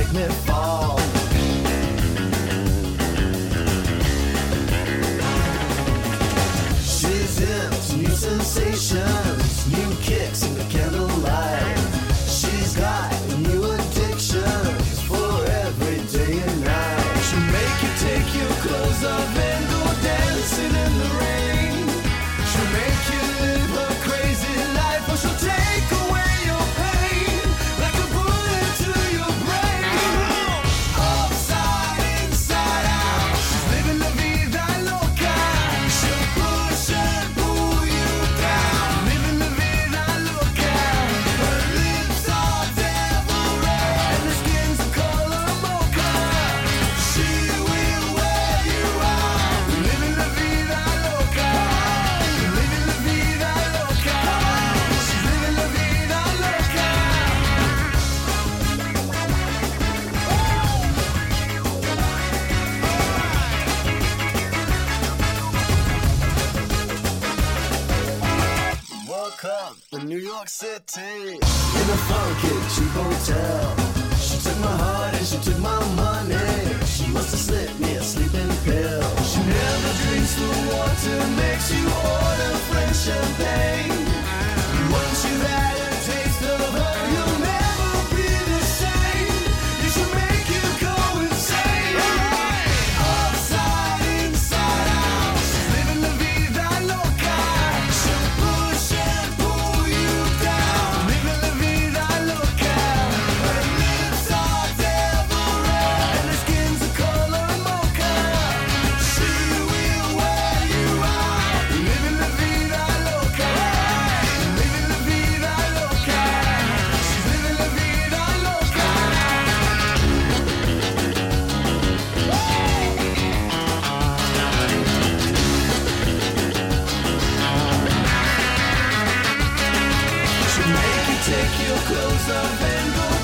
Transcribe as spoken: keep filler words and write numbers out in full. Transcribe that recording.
make me fall. She's into new sensations, new kicks in the candlelight. She's got new addictions for every day and night. She'll make you take your clothes off and go dancing in the rain. She'll make you live a crazy life, or she'll take away your pain like a bullet to your brain. Upside, inside out, she's living la vida loca. She'll push and pull you down, living la vida loca. Her lips are devil red and her skin's the color mocha. She will wear you out, living la vida loca. Living la vida loca. She's living la vida loca. Woke up in New York City in a funky cheap hotel. She took my heart and she took my money. She must have slipped me a sleeping pill. She never drinks the water, makes you order French champagne. Once you've had a taste of her, you'll never be the same. You should make you go insane. Upside, inside out, she's living la vida loca. She'll push and pull you down, living la vida loca. Her lips are devil red and her skin's the color mocha. She will wear you out, living la vida loca. Living la vida loca. She's living la vida loca. She'll make you take your clothes off and go